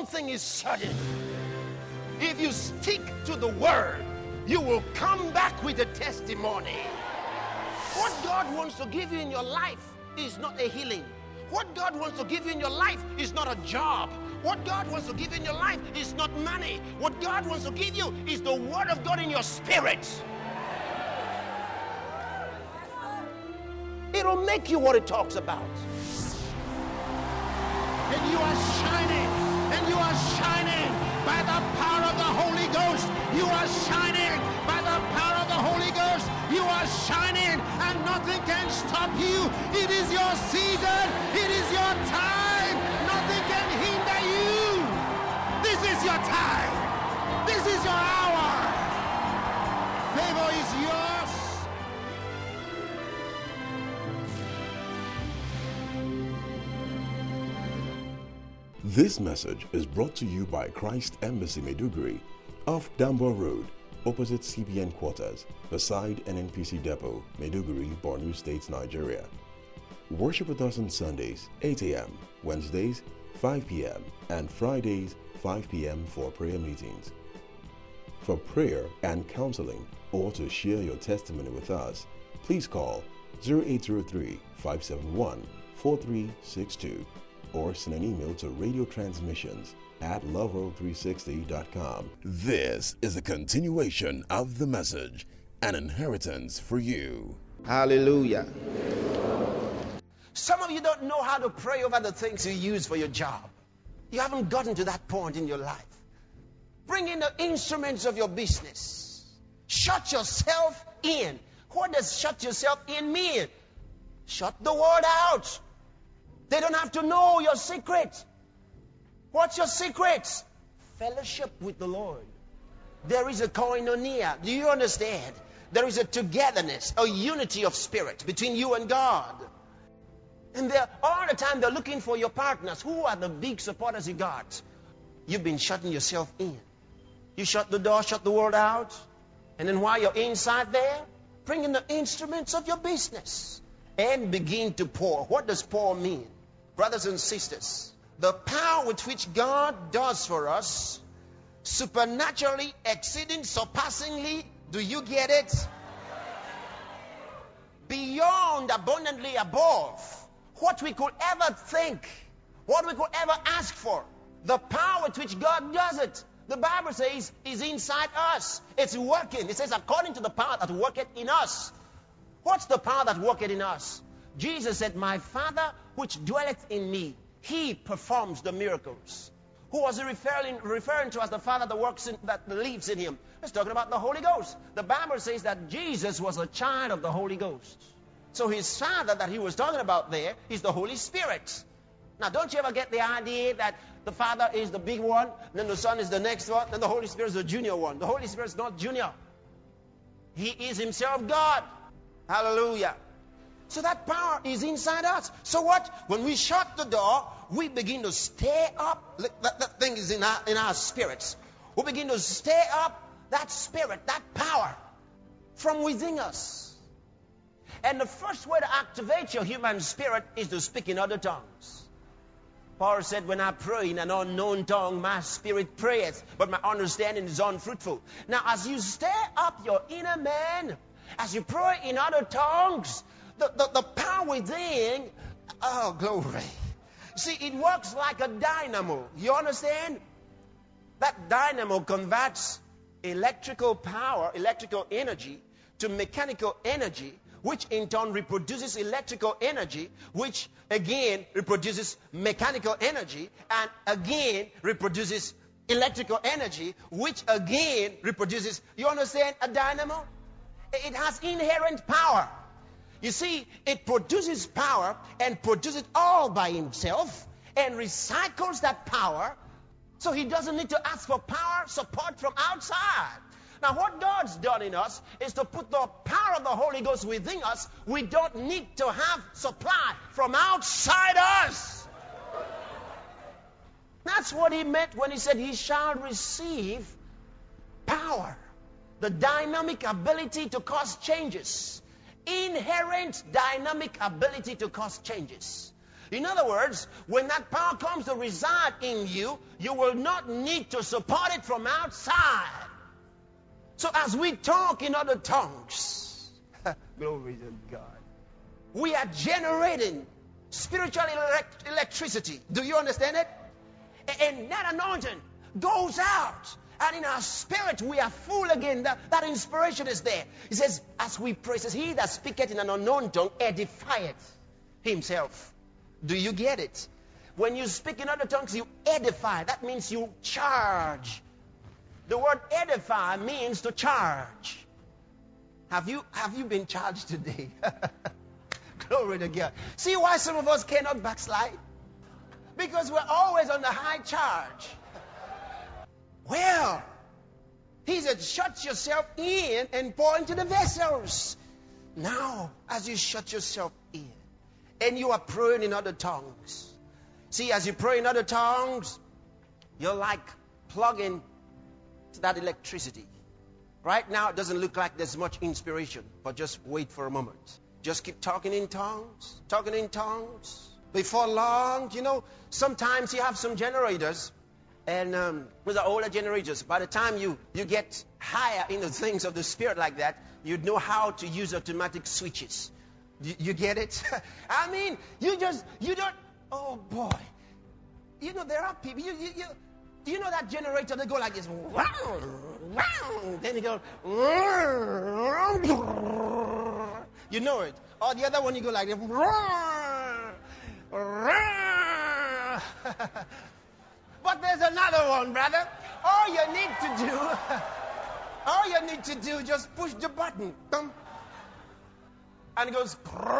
thing is certain. If you stick to the word, you will come back with a testimony. What God wants to give you in your life is not a healing. What God wants to give you in your life is not a job. What God wants to give you in your life is not money. What God wants to give you is the word of God in your spirit. It'll make you what it talks about. And you are shining. And you are shining by the power of the Holy Ghost. You are shining by the power of the Holy Ghost. You are shining and nothing can stop you. It is your season. It is your time. Nothing can hinder you. This is your time. This is your hour. Favor is yours. This message is brought to you by Christ Embassy Maiduguri, off Dambo Road, opposite CBN quarters, beside NNPC Depot, Maiduguri, Borno State, Nigeria. Worship with us on Sundays, 8 a.m., Wednesdays, 5 p.m., and Fridays, 5 p.m. for prayer meetings. For prayer and counseling, or to share your testimony with us, please call 0803-571-4362 or send an email to radiotransmissions@loveworld360.com. This is a continuation of the message, an inheritance for you. Hallelujah. Some of you don't know how to pray over the things you use for your job. You haven't gotten to that point in your life. Bring in the instruments of your business. Shut yourself in. What does shut yourself in mean? Shut the word out. They don't have to know your secret. What's your secret? Fellowship with the Lord. There is a koinonia. Do you understand? There is a togetherness, a unity of spirit between you and God. And all the time they're looking for your partners. Who are the big supporters you got? You've been shutting yourself in. You shut the door, shut the world out. And then while you're inside there, bring in the instruments of your business and begin to pour. What does pour mean? Brothers and sisters, the power with which God does for us, supernaturally, exceeding, surpassingly, do you get it? Beyond, abundantly above what we could ever think, what we could ever ask for. The power with which God does it, the Bible says, is inside us. It's working. It says, according to the power that worketh in us. What's the power that worketh in us? Jesus said, my Father which dwelleth in me, he performs the miracles. Who was he referring to as the Father that lives in him? He's talking about the Holy Ghost. The Bible says that Jesus was a child of the Holy Ghost. So his Father that he was talking about there is the Holy Spirit. Now, don't you ever get the idea that the Father is the big one, then the Son is the next one, then the Holy Spirit is the junior one. The Holy Spirit is not junior. He is himself God. Hallelujah. So that power is inside us. So what? When we shut the door, we begin to stir up. That thing is in our spirits. We begin to stir up that spirit, that power from within us. And the first way to activate your human spirit is to speak in other tongues. Paul said, when I pray in an unknown tongue, my spirit prayeth, but my understanding is unfruitful. Now, as you stir up your inner man, as you pray in other tongues, the power within, oh, glory. See, it works like a dynamo. You understand? That dynamo converts electrical power, electrical energy, to mechanical energy, which in turn reproduces electrical energy, which again reproduces mechanical energy, and again reproduces electrical energy, which again reproduces, you understand, a dynamo? It has inherent power. You see, it produces power and produces it all by himself and recycles that power, so he doesn't need to ask for power support from outside. Now, what God's done in us is to put the power of the Holy Ghost within us. We don't need to have supply from outside us. That's what he meant when he said he shall receive power. The dynamic ability to cause changes. Inherent dynamic ability to cause changes. In other words, when that power comes to reside in you, you will not need to support it from outside. So as we talk in other tongues, glory to God, we are generating spiritual electricity. Do you understand it? And that anointing goes out. And in our spirit, we are full again. That inspiration is there. He says, as we pray, says, he that speaketh in an unknown tongue edifieth himself. Do you get it? When you speak in other tongues, you edify. That means you charge. The word edify means to charge. Have you been charged today? Glory to God. See why some of us cannot backslide? Because we're always on the high charge. Well, he said, shut yourself in and pour into the vessels. Now, as you shut yourself in, and you are praying in other tongues. See, as you pray in other tongues, you're like plugging to that electricity. Right now, it doesn't look like there's much inspiration, but just wait for a moment. Just keep talking in tongues, talking in tongues. Before long, sometimes you have some generators. And with the older generators, by the time you get higher in the things of the Spirit like that, you'd know how to use automatic switches. You get it? I mean, you don't, oh boy. There are people, you know that generator, they go like this, wow, wow, then you go, you know it. Or the other one, you go like this, but there's another one, brother. All you need to do, just push the button. And it goes,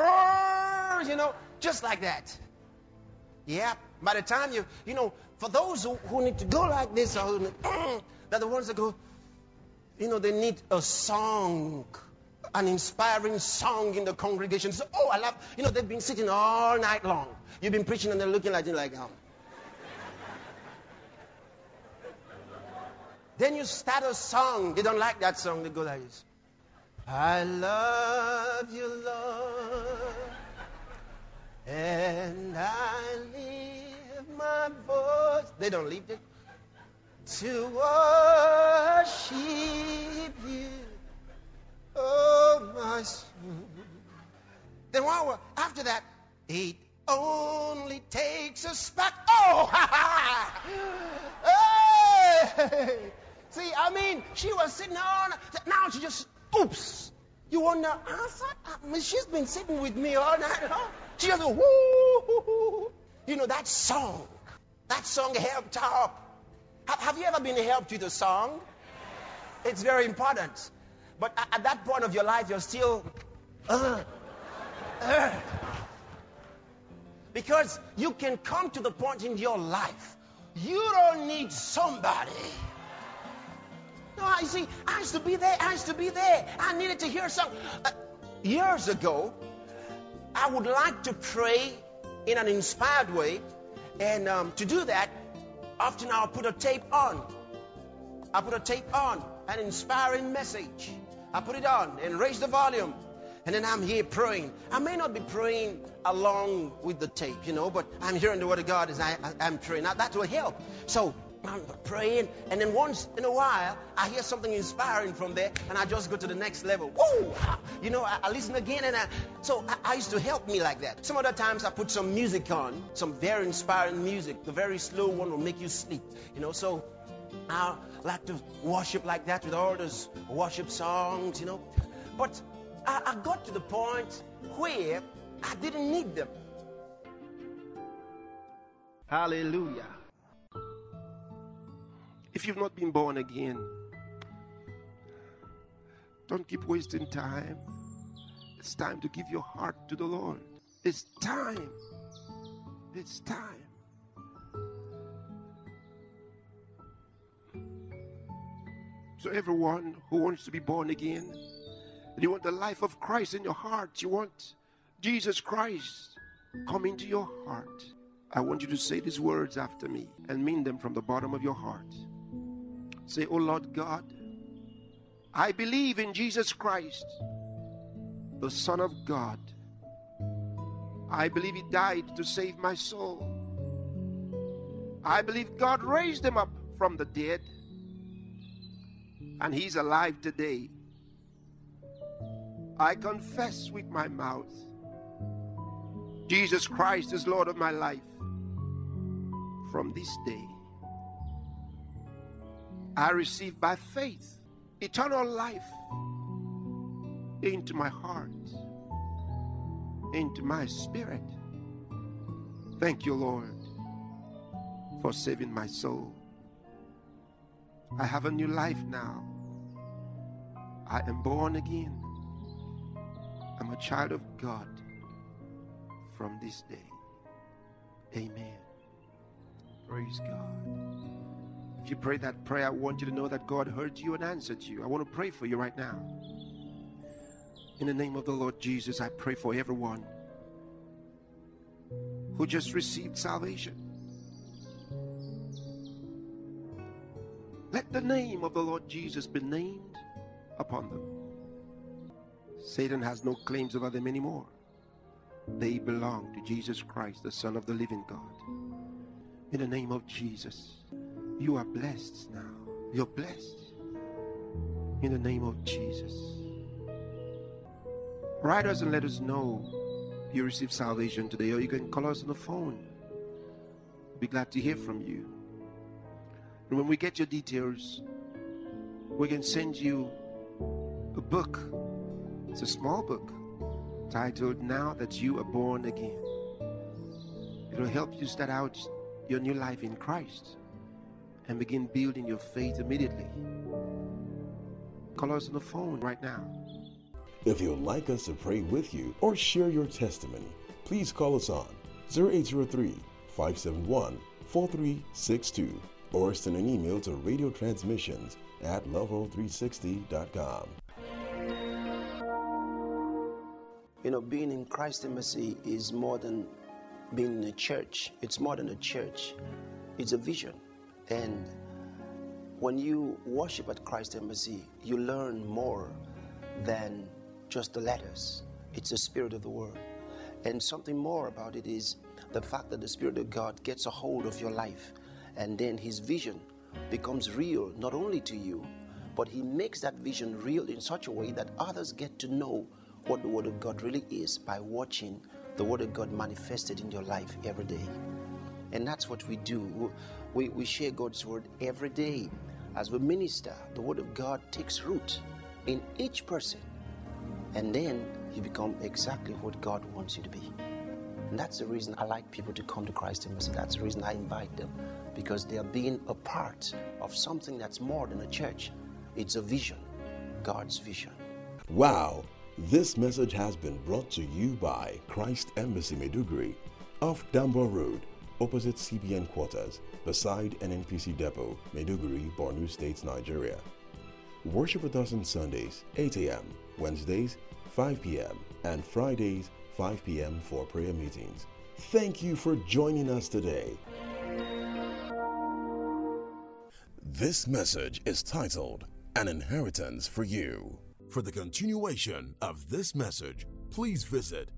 just like that. Yeah. By the time for those who need to go like this, they're the ones that go, they need a song, an inspiring song in the congregation. So, I love, they've been sitting all night long. You've been preaching and they're looking like, Then you start a song. They don't like that song. They go like this. I love you, Lord, and I lift my voice. They don't leave it. To worship you, oh my soul. Then after that, it only takes a spark. Oh, hey! See, she was sitting on. Now she just, oops. You wonder, she's been sitting with me all night long. She just, whoo. That song helped her up. Have you ever been helped with a song? It's very important. But at that point of your life, you're still, because you can come to the point in your life, you don't need somebody. No, I see, I used to be there. I needed to hear something. Years ago, I would like to pray in an inspired way. And to do that, often I'll put a tape on. An inspiring message. I put it on and raise the volume. And then I'm here praying. I may not be praying along with the tape, but I'm hearing the word of God as I'm praying. Now, that will help. So I'm praying, and then once in a while, I hear something inspiring from there, and I just go to the next level. Woo! I listen again, and so I used to help me like that. Some other times, I put some music on, some very inspiring music. The very slow one will make you sleep, So I like to worship like that with all those worship songs, But I got to the point where I didn't need them. Hallelujah. If you've not been born again, don't keep wasting time. It's time to give your heart to the Lord. It's time. So everyone who wants to be born again, and you want the life of Christ in your heart, you want Jesus Christ come into your heart, I want you to say these words after me and mean them from the bottom of your heart. Say, oh Lord God, I believe in Jesus Christ, the Son of God, I believe he died to save my soul. I believe God raised him up from the dead, and he's alive today. I confess with my mouth, Jesus Christ is Lord of my life. From this day, I receive by faith eternal life into my heart, into my spirit. Thank you, Lord, for saving my soul. I have a new life now. I am born again. I'm a child of God from this day. Amen. Praise God. If you pray that prayer, I want you to know that God heard you and answered you. I want to pray for you right now. In the name of the Lord Jesus, I pray for everyone who just received salvation. Let the name of the Lord Jesus be named upon them. Satan has no claims over them anymore. They belong to Jesus Christ, the Son of the living God. In the name of Jesus, you are blessed now. You're blessed. In the name of Jesus. Write us and let us know you received salvation today, or you can call us on the phone. We'll be glad to hear from you. And when we get your details, we can send you a book. It's a small book titled Now That You Are Born Again. It'll help you start out your new life in Christ and begin building your faith immediately. Call us on the phone right now. If you'd like us to pray with you or share your testimony, please call us on 0803-571-4362 or send an email to radiotransmissions@level360.com. You know, being in Christ Embassy is more than being in a church. It's more than a church. It's a vision. And when you worship at Christ Embassy, you learn more than just the letters. It's the spirit of the word. And something more about it is the fact that the Spirit of God gets a hold of your life, and then his vision becomes real, not only to you, but he makes that vision real in such a way that others get to know what the Word of God really is by watching the Word of God manifested in your life every day. And that's what we do. We share God's Word every day. As we minister, the Word of God takes root in each person, and then you become exactly what God wants you to be. And that's the reason I like people to come to Christ Embassy. That's the reason I invite them, because they are being a part of something that's more than a church. It's a vision, God's vision. Wow! This message has been brought to you by Christ Embassy Maiduguri, off Dambo Road, opposite CBN quarters, beside NNPC Depot, Maiduguri, Borno State, Nigeria. Worship with us on Sundays, 8 a.m., Wednesdays, 5 p.m., and Fridays, 5 p.m. for prayer meetings. Thank you for joining us today. This message is titled, An Inheritance for You. For the continuation of this message, please visit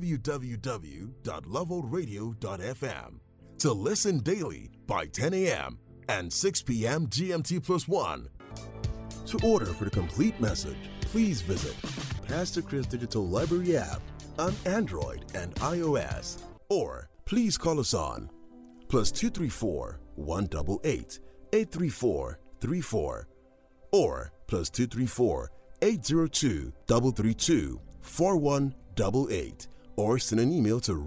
www.levelradio.fm to listen daily by 10 a.m. and 6 p.m. GMT+1. To order for the complete message, please visit Pastor Chris Digital Library app on Android and iOS, or please call us on +234 188 834 34 or +234 802 332 4188, or send an email to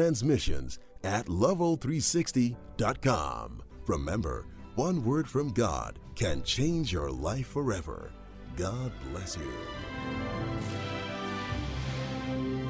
radiotransmissions@level360.com. Remember, one word from God can change your life forever. God bless you.